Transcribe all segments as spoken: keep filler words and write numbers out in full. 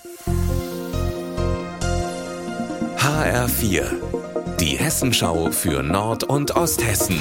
H R vier, die Hessenschau für Nord- und Osthessen.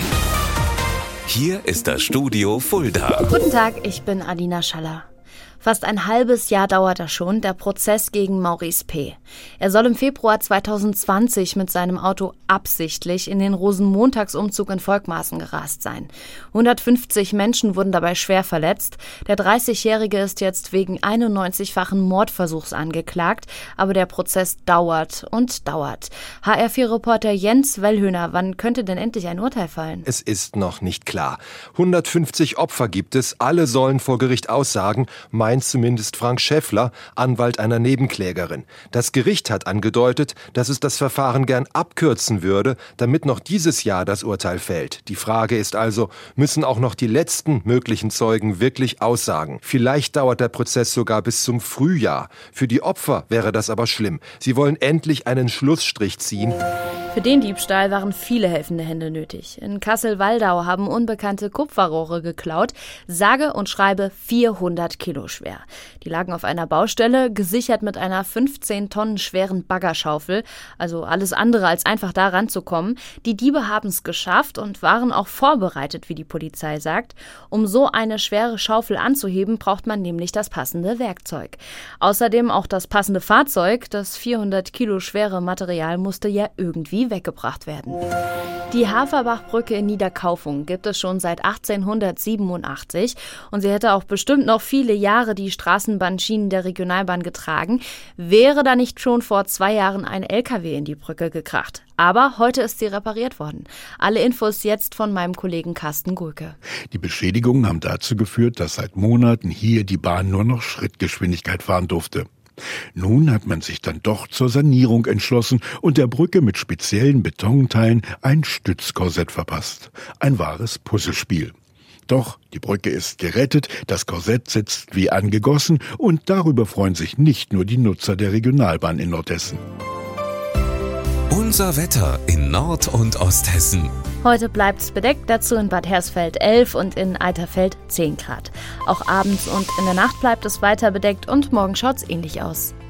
Hier ist das Studio Fulda. Guten Tag, ich bin Alina Schaller. Fast ein halbes Jahr dauert das schon, der Prozess gegen Maurice P. Er soll im Februar zweitausendzwanzig mit seinem Auto absichtlich in den Rosenmontagsumzug in Volkmarsen gerast sein. hundertfünfzig Menschen wurden dabei schwer verletzt. Der dreißigjährige ist jetzt wegen einundneunzigfachen Mordversuchs angeklagt, aber der Prozess dauert und dauert. H R vier Reporter Jens Wellhöhner, wann könnte denn endlich ein Urteil fallen? Es ist noch nicht klar. hundertfünfzig Opfer gibt es, alle sollen vor Gericht aussagen, meint zumindest Frank Schäffler, Anwalt einer Nebenklägerin. Das Gericht hat angedeutet, dass es das Verfahren gern abkürzen würde, damit noch dieses Jahr das Urteil fällt. Die Frage ist also, müssen auch noch die letzten möglichen Zeugen wirklich aussagen? Vielleicht dauert der Prozess sogar bis zum Frühjahr. Für die Opfer wäre das aber schlimm. Sie wollen endlich einen Schlussstrich ziehen. Für den Diebstahl waren viele helfende Hände nötig. In Kassel-Waldau haben Unbekannte Kupferrohre geklaut, sage und schreibe vierhundert Kilo schwer. Die lagen auf einer Baustelle, gesichert mit einer fünfzehn Tonnen schweren Baggerschaufel, also alles andere als einfach da ranzukommen. Die Diebe haben es geschafft und waren auch vorbereitet, wie die Polizei sagt. Um so eine schwere Schaufel anzuheben, braucht man nämlich das passende Werkzeug. Außerdem auch das passende Fahrzeug. Das vierhundert Kilo schwere Material musste ja irgendwie weggebracht werden. Die Haferbachbrücke in Niederkaufung gibt es schon seit achtzehnhundertsiebenundachtzig und sie hätte auch bestimmt noch viele Jahre die Straßenbahnschienen der Regionalbahn getragen, wäre da nicht schon vor zwei Jahren ein L K W in die Brücke gekracht. Aber heute ist sie repariert worden. Alle Infos jetzt von meinem Kollegen Carsten Gulke. Die Beschädigungen haben dazu geführt, dass seit Monaten hier die Bahn nur noch Schrittgeschwindigkeit fahren durfte. Nun hat man sich dann doch zur Sanierung entschlossen und der Brücke mit speziellen Betonteilen ein Stützkorsett verpasst. Ein wahres Puzzlespiel. Doch die Brücke ist gerettet, das Korsett sitzt wie angegossen und darüber freuen sich nicht nur die Nutzer der Regionalbahn in Nordhessen. Unser Wetter in Nord- und Osthessen. Heute bleibt es bedeckt, dazu in Bad Hersfeld elf und in Eiterfeld zehn Grad. Auch abends und in der Nacht bleibt es weiter bedeckt und morgen schaut es ähnlich aus.